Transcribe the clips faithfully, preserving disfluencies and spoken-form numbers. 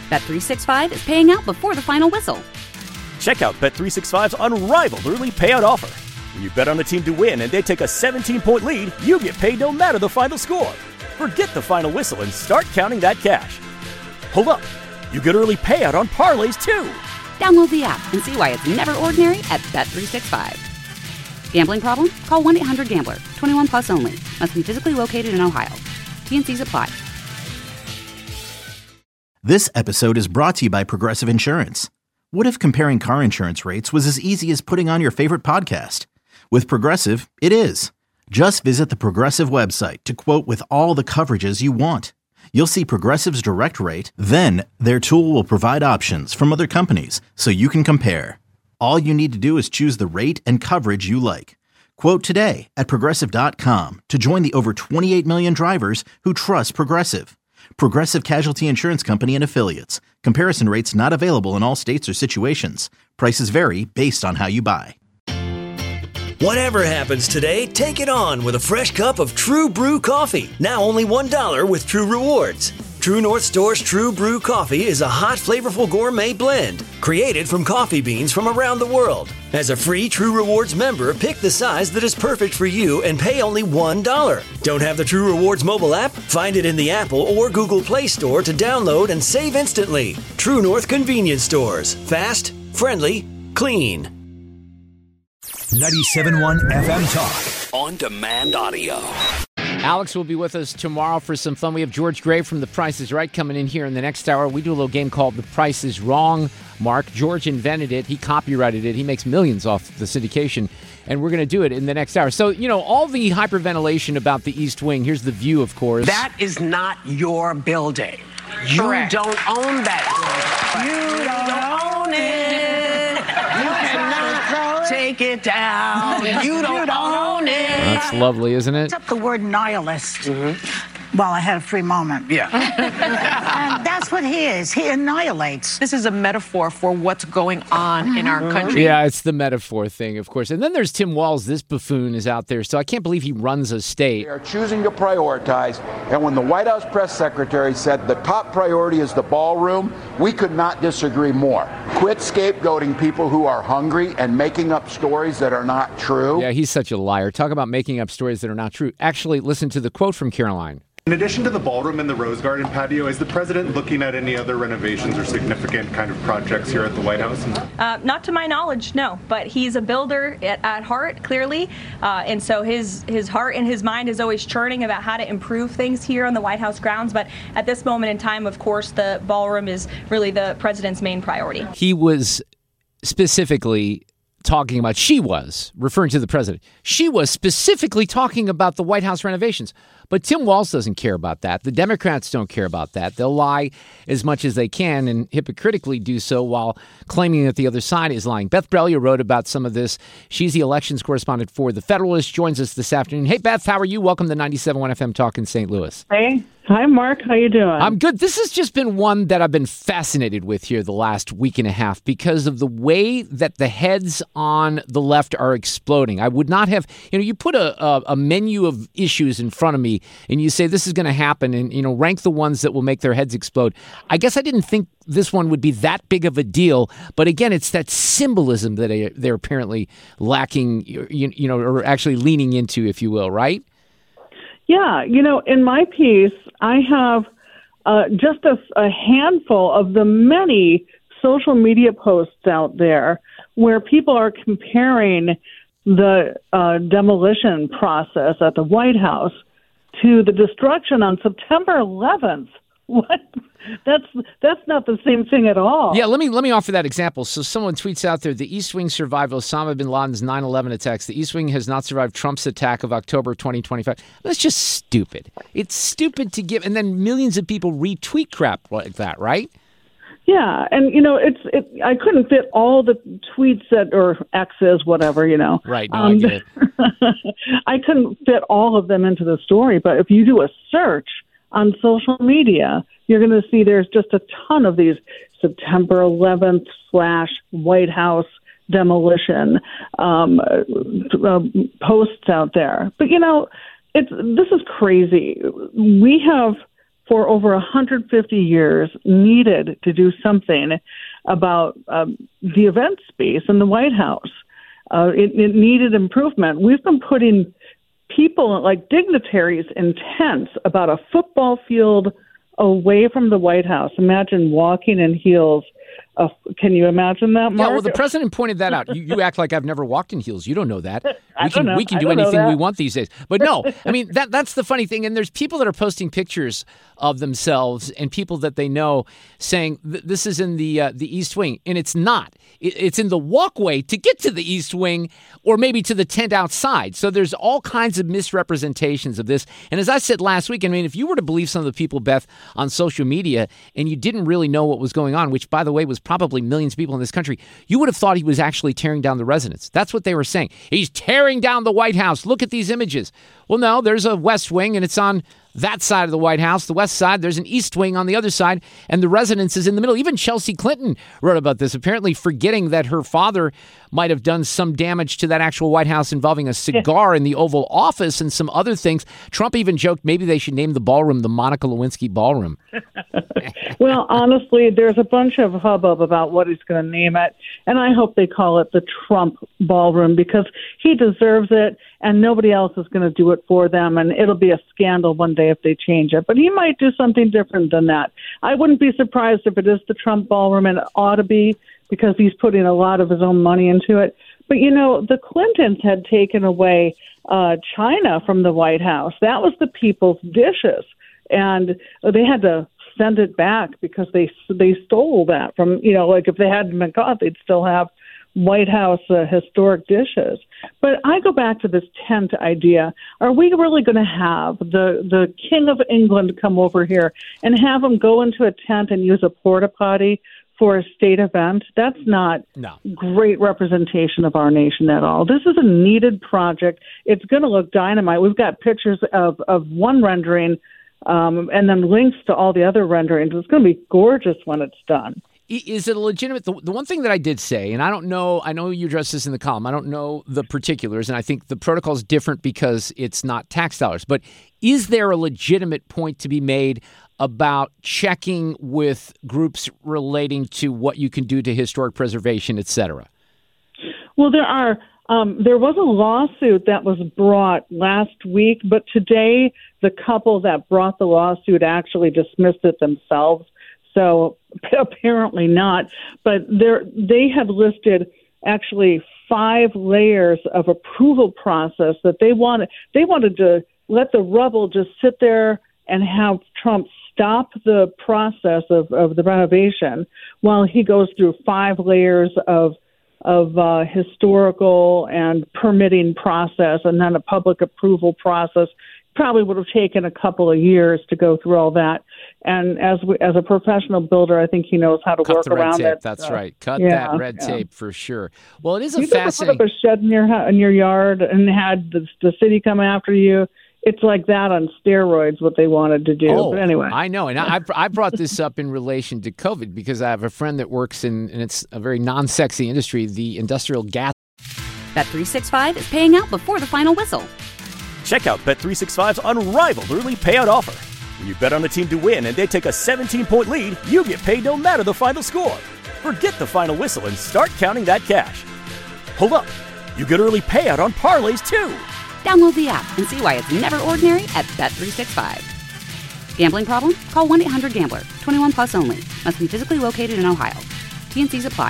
Bet three sixty-five is paying out before the final whistle. Check out Bet three sixty-five's unrivaled early payout offer. When you bet on a team to win and they take a seventeen-point lead, you get paid no matter the final score. Forget the final whistle and start counting that cash. Hold up. You get early payout on parlays, too. Download the app and see why it's never ordinary at Bet three sixty-five. Gambling problem? Call one eight hundred gambler. twenty-one plus only. Must be physically located in Ohio. T and C's apply. This episode is brought to you by Progressive Insurance. What if comparing car insurance rates was as easy as putting on your favorite podcast? With Progressive, it is. Just visit the Progressive website to quote with all the coverages you want. You'll see Progressive's direct rate, then their tool will provide options from other companies so you can compare. All you need to do is choose the rate and coverage you like. Quote today at Progressive dot com to join the over twenty-eight million drivers who trust Progressive. Progressive Casualty Insurance Company and Affiliates. Comparison rates not available in all states or situations. Prices vary based on how you buy. Whatever happens today, take it on with a fresh cup of True Brew coffee. Now only one dollar with True Rewards. True North Store's True Brew coffee is a hot, flavorful gourmet blend created from coffee beans from around the world. As a free True Rewards member, pick the size that is perfect for you and pay only one dollar. Don't have the True Rewards mobile app? Find it in the Apple or Google Play Store to download and save instantly. True North Convenience Stores. Fast, friendly, clean. ninety-seven point one F M Talk. On demand audio. Alex will be with us tomorrow for some fun. We have George Gray from The Price is Right coming in here in the next hour. We do a little game called The Price is Wrong, Mark. George invented it. He copyrighted it. He makes millions off the syndication. And we're going to do it in the next hour. So, you know, all the hyperventilation about the East Wing. Here's the view, of course. That is not your building. You Correct. don't own that. You don't own it. You cannot take it down. You don't, you don't own it. That's lovely, isn't it? Except the word nihilist. Mm-hmm. Well, I had a free moment. Yeah. And that's what he is. He annihilates. This is a metaphor for what's going on in our country. Yeah, it's the metaphor thing, of course. And then there's Tim Walz. This buffoon is out there. So I can't believe he runs a state. They are choosing to prioritize. And when the White House press secretary said the top priority is the ballroom, we could not disagree more. Quit scapegoating people who are hungry and making up stories that are not true. Yeah, he's such a liar. Talk about making up stories that are not true. Actually, listen to the quote from Caroline. In addition to the ballroom and the Rose Garden patio, is the president looking at any other renovations or significant kind of projects here at the White House? Uh, not to my knowledge, no. But he's a builder at, at heart, clearly. Uh, and so his, his heart and his mind is always churning about how to improve things here on the White House grounds. But at this moment in time, of course, the ballroom is really the president's main priority. He was specifically talking about, she was, referring to the president, she was specifically talking about the White House renovations. But Tim Walz doesn't care about that. The Democrats don't care about that. They'll lie as much as they can and hypocritically do so while claiming that the other side is lying. Beth Brelia wrote about some of this. She's the elections correspondent for The Federalist, joins us this afternoon. Hey, Beth, how are you? Welcome to ninety-seven point one F M Talk in Saint Louis. Hey. Hi, Mark. How you doing? I'm good. This has just been one that I've been fascinated with here the last week and a half because of the way that the heads on the left are exploding. I would not have, you know, you put a, a, a menu of issues in front of me and you say this is going to happen and, you know, rank the ones that will make their heads explode. I guess I didn't think this one would be that big of a deal. But again, it's that symbolism that they, they're apparently lacking, you, you know, or actually leaning into, if you will, right? Yeah, you know, in my piece, I have uh, just a, a handful of the many social media posts out there where people are comparing the uh, demolition process at the White House to the destruction on September eleventh. What? That's that's not the same thing at all. Yeah, let me let me offer that example. So someone tweets out there, the East Wing survived Osama bin Laden's nine eleven attacks. The East Wing has not survived Trump's attack of October twenty twenty-five. That's just stupid. It's stupid to give, and then millions of people retweet crap like that, right? Yeah, and you know, it's it. I couldn't fit all the tweets that or X's, whatever, you know. Right. No, um, I get it. I couldn't fit all of them into the story, but if you do a search on social media, you're going to see there's just a ton of these September eleventh slash White House demolition um, uh, posts out there. But, you know, it's this is crazy. We have for over one hundred fifty years, needed to do something about um, the event space in the White House. Uh, it, it needed improvement. We've been putting people, like dignitaries, in tents about a football field away from the White House. Imagine walking in heels. Uh, can you imagine that, Mark? Yeah, well, the president pointed that out. You, you act like I've never walked in heels. You don't know that. We I can don't know. we can I do don't know anything that. we want these days. But no, I mean that that's the funny thing. And there's people that are posting pictures of themselves and people that they know saying this is in the uh, the East Wing, and it's not. It, it's in the walkway to get to the East Wing, or maybe to the tent outside. So there's all kinds of misrepresentations of this. And as I said last week, I mean, if you were to believe some of the people, Beth, on social media, and you didn't really know what was going on, which, by the way, was probably millions of people in this country, you would have thought he was actually tearing down the residence. That's what they were saying. He's tearing down the White House. Look at these images. Well, no, there's a West Wing, and it's on that side of the White House, the west side. There's an East Wing on the other side, and the residence is in the middle. Even Chelsea Clinton wrote about this, apparently forgetting that her father might have done some damage to that actual White House involving a cigar in the Oval Office and some other things. Trump even joked maybe they should name the ballroom the Monica Lewinsky Ballroom. Well, honestly, there's a bunch of hubbub about what he's going to name it, and I hope they call it the Trump Ballroom because he deserves it, and nobody else is going to do it for them, and it'll be a scandal one day if they change it. But he might do something different than that. I wouldn't be surprised if it is the Trump Ballroom, and it ought to be because he's putting a lot of his own money into it. But, you know, the Clintons had taken away uh, China from the White House. That was the people's dishes, and they had to send it back because they they stole that from, you know, like if they hadn't been caught, they'd still have White House uh, historic dishes. But I go back to this tent idea. Are we really going to have the, the King of England come over here and have him go into a tent and use a porta potty for a state event? That's not no. great representation of our nation at all. This is a needed project. It's going to look dynamite. We've got pictures of, of one rendering um, and then links to all the other renderings. It's going to be gorgeous when it's done. Is it a legitimate, the, the one thing that I did say, and I don't know, I know you addressed this in the column, I don't know the particulars, and I think the protocol is different because it's not tax dollars, but is there a legitimate point to be made about checking with groups relating to what you can do to historic preservation, et cetera? Well, there are. Um, there was a lawsuit that was brought last week, but today the couple that brought the lawsuit actually dismissed it themselves. So apparently not. But they have listed actually five layers of approval process that they wanted. They wanted to let the rubble just sit there and have Trump stop the process of, of the renovation while he goes through five layers of of uh, historical and permitting process and then a public approval process. Probably would have taken a couple of years to go through all that. And as we, as a professional builder, I think he knows how to Cut work the red around tape. it. That's so, right. Cut yeah, that red yeah. tape for sure. Well, it is a you fascinating. Put up a shed in your in your yard and had the, the city come after you. It's like that on steroids, what they wanted to do. Oh, but anyway. I know. And I, I brought this up in relation to COVID because I have a friend that works in, and it's a very non-sexy industry, the industrial gas. Bet three sixty-five is paying out before the final whistle. Check out Bet three sixty-five's unrivaled early payout offer. When you bet on a team to win and they take a seventeen-point lead, you get paid no matter the final score. Forget the final whistle and start counting that cash. Hold up. You get early payout on parlays, too. Download the app and see why it's never ordinary at Bet three sixty-five. Gambling problem? Call one eight hundred gambler. twenty-one plus only. Must be physically located in Ohio. T N Cs apply.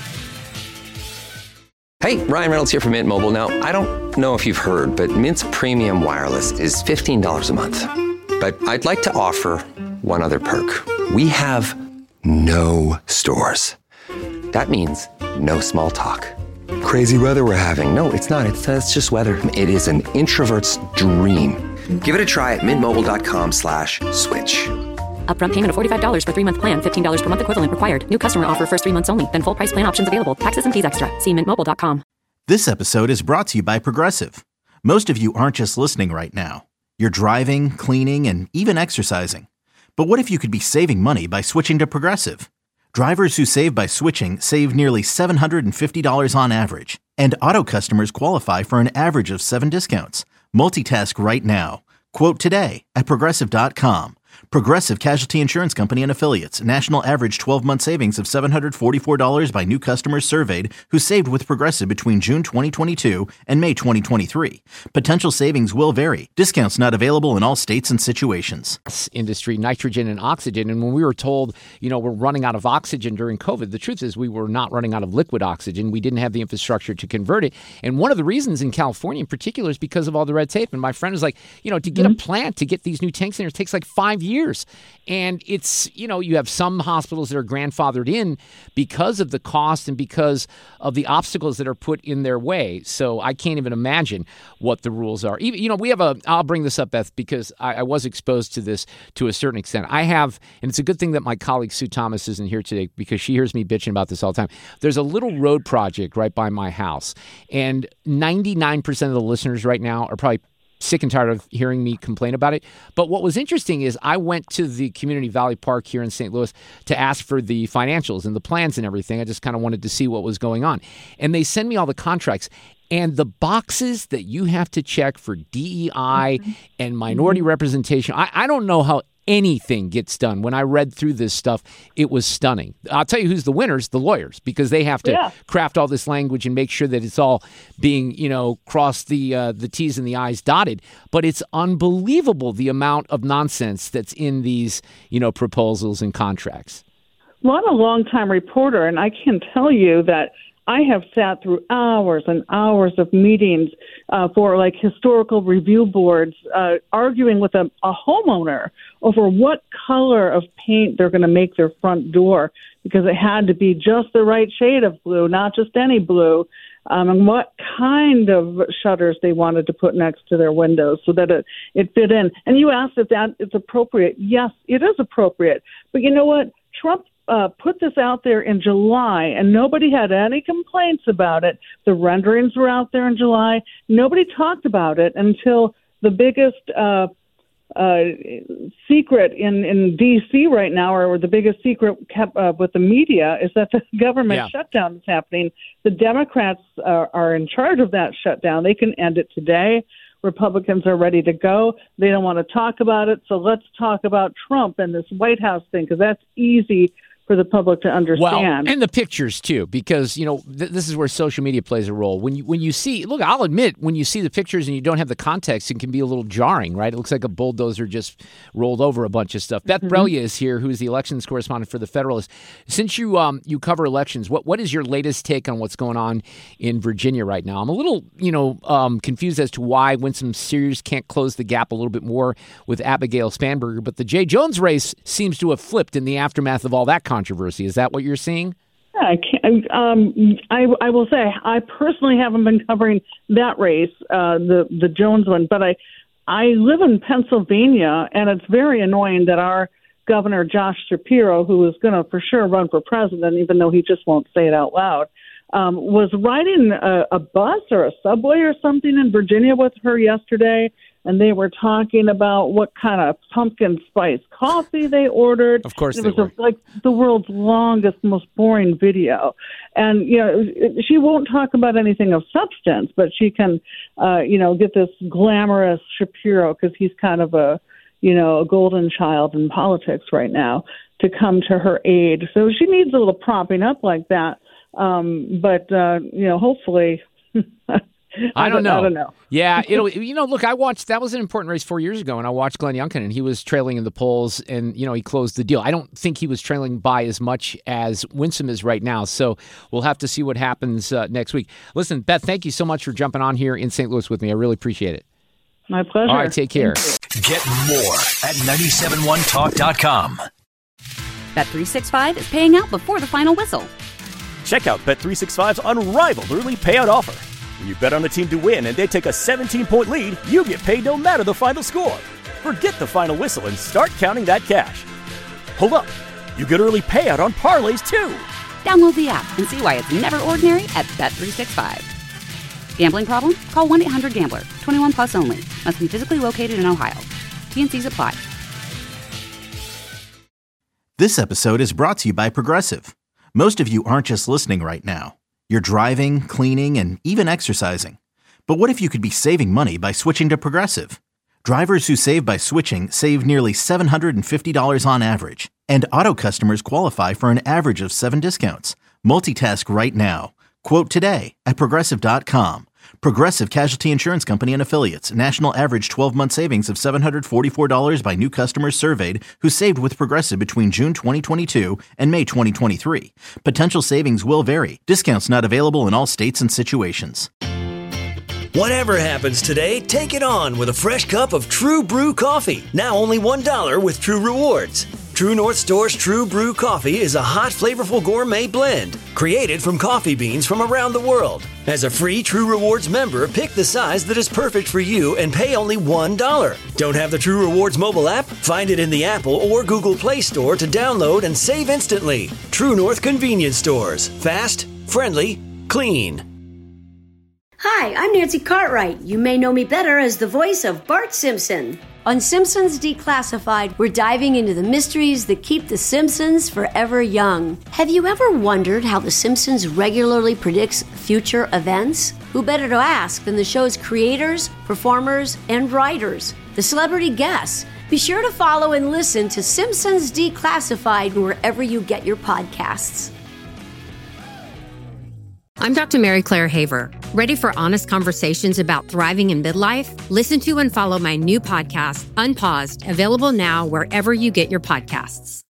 Hey, Ryan Reynolds here from Mint Mobile. Now, I don't know if you've heard, but Mint's premium wireless is fifteen dollars a month. But I'd like to offer one other perk. We have no stores. That means no small talk. Crazy weather we're having. No, it's not. It's, uh, it's just weather. It is an introvert's dream. Give it a try at mintmobile.com slash switch. Upfront payment of forty-five dollars for three-month plan, fifteen dollars per month equivalent required. New customer offer first three months only. Then full price plan options available. Taxes and fees extra. See mint mobile dot com. This episode is brought to you by Progressive. Most of you aren't just listening right now. You're driving, cleaning, and even exercising. But what if you could be saving money by switching to Progressive? Drivers who save by switching save nearly seven hundred fifty dollars on average. And auto customers qualify for an average of seven discounts. Multitask right now. Quote today at Progressive dot com. Progressive Casualty Insurance Company and Affiliates. National average twelve-month savings of seven hundred forty-four dollars by new customers surveyed who saved with Progressive between June twenty twenty-two and May twenty twenty-three. Potential savings will vary. Discounts not available in all states and situations. Industry, nitrogen and oxygen. And when we were told, you know, we're running out of oxygen during COVID, the truth is we were not running out of liquid oxygen. We didn't have the infrastructure to convert it. And one of the reasons in California in particular is because of all the red tape. And my friend was like, you know, to get mm-hmm. a plant, to get these new tanks in there, it takes like five years. And it's, you know, you have some hospitals that are grandfathered in because of the cost and because of the obstacles that are put in their way. So I can't even imagine what the rules are. Even, you know, we have a, I'll bring this up, Beth, because I, I was exposed to this to a certain extent. I have, and it's a good thing that my colleague Sue Thomas isn't here today because she hears me bitching about this all the time. There's a little road project right by my house, and ninety-nine percent of the listeners right now are probably sick and tired of hearing me complain about it. But what was interesting is I went to the Community Valley Park here in Saint Louis to ask for the financials and the plans and everything. I just kind of wanted to see what was going on. And they send me all the contracts. And the boxes that you have to check for D E I mm-hmm. and minority mm-hmm. representation, I, I don't know how anything gets done. When I read through this stuff, it was stunning. I'll tell you who's the winners, the lawyers, because they have to yeah. craft all this language and make sure that it's all being, you know, cross the uh, the T's and the I's dotted. But it's unbelievable the amount of nonsense that's in these, you know, proposals and contracts. Well, I'm a longtime reporter, and I can tell you that I have sat through hours and hours of meetings uh, for like historical review boards, uh, arguing with a, a homeowner over what color of paint they're going to make their front door, because it had to be just the right shade of blue, not just any blue, um, and what kind of shutters they wanted to put next to their windows so that it, it fit in. And you asked if that is appropriate. Yes, it is appropriate. But you know what? Trump Uh, put this out there in July, and nobody had any complaints about it. The renderings were out there in July. Nobody talked about it until the biggest uh, uh, secret in, in D C right now, or the biggest secret kept, uh, with the media, is that the government yeah. shutdown is happening. The Democrats are, are in charge of that shutdown. They can end it today. Republicans are ready to go. They don't want to talk about it. So let's talk about Trump and this White House thing, because that's easy for the public to understand. Well, and the pictures too, because you know th- this is where social media plays a role. When you when you see, look, I'll admit, when you see the pictures and you don't have the context, it can be a little jarring, right? It looks like a bulldozer just rolled over a bunch of stuff. Beth mm-hmm. Brellia is here, who's the elections correspondent for the Federalist. Since you um you cover elections, what what is your latest take on what's going on in Virginia right now? I'm a little you know um, confused as to why Winsome Sears can't close the gap a little bit more with Abigail Spanberger, but the Jay Jones race seems to have flipped in the aftermath of all that controversy. Controversy. Is that what you're seeing? Yeah, I, can't, um, I, I will say I personally haven't been covering that race, uh, the the Jones one, but I I live in Pennsylvania, and it's very annoying that our governor Josh Shapiro, who is going to for sure run for president, even though he just won't say it out loud, um, was riding a, a bus or a subway or something in Virginia with her yesterday. And they were talking about what kind of pumpkin spice coffee they ordered. Of course, it they was were. A, like the world's longest, most boring video. And you know, she won't talk about anything of substance, but she can, uh, you know, get this glamorous Shapiro, because he's kind of a, you know, a golden child in politics right now, to come to her aid. So she needs a little propping up like that. Um, but uh, you know, hopefully. I don't know. I don't know. Yeah, it'll. You know, look, I watched. That was an important race four years ago, and I watched Glenn Youngkin, and he was trailing in the polls, and you know, he closed the deal. I don't think he was trailing by as much as Winsome is right now. So we'll have to see what happens uh, next week. Listen, Beth, thank you so much for jumping on here in Saint Louis with me. I really appreciate it. My pleasure. All right, take care. Get more at nine seven one talk dot com. Bet three sixty-five is paying out before the final whistle. Check out Bet three sixty-five's unrivaled early payout offer. When you bet on a team to win and they take a seventeen-point lead, you get paid no matter the final score. Forget the final whistle and start counting that cash. Hold up. You get early payout on parlays, too. Download the app and see why it's never ordinary at Bet three sixty-five. Gambling problem? Call one eight hundred gambler. twenty-one plus only. Must be physically located in Ohio. T and C's apply. This episode is brought to you by Progressive. Most of you aren't just listening right now. You're driving, cleaning, and even exercising. But what if you could be saving money by switching to Progressive? Drivers who save by switching save nearly seven hundred fifty dollars on average. And Auto customers qualify for an average of seven discounts. Multitask right now. Quote today at Progressive dot com. Progressive Casualty Insurance Company and Affiliates. National average twelve-month savings of seven hundred forty-four dollars by new customers surveyed who saved with Progressive between June twenty twenty-two and May twenty twenty-three. Potential savings will vary. Discounts not available in all states and situations. Whatever happens today, take it on with a fresh cup of True Brew coffee. Now only one dollar with True Rewards. True North Store's True Brew coffee is a hot, flavorful gourmet blend created from coffee beans from around the world. As a free True Rewards member, pick the size that is perfect for you and pay only one dollar. Don't have the True Rewards mobile app? Find it in the Apple or Google Play Store to download and save instantly. True North Convenience Stores. Fast, friendly, clean. Hi, I'm Nancy Cartwright. You may know me better as the voice of Bart Simpson. On Simpsons Declassified, we're diving into the mysteries that keep the Simpsons forever young. Have you ever wondered how the Simpsons regularly predicts future events? Who better to ask than the show's creators, performers, and writers, the celebrity guests? Be sure to follow and listen to Simpsons Declassified wherever you get your podcasts. I'm Doctor Mary Claire Haver. Ready for honest conversations about thriving in midlife? Listen to and follow my new podcast, Unpaused, available now wherever you get your podcasts.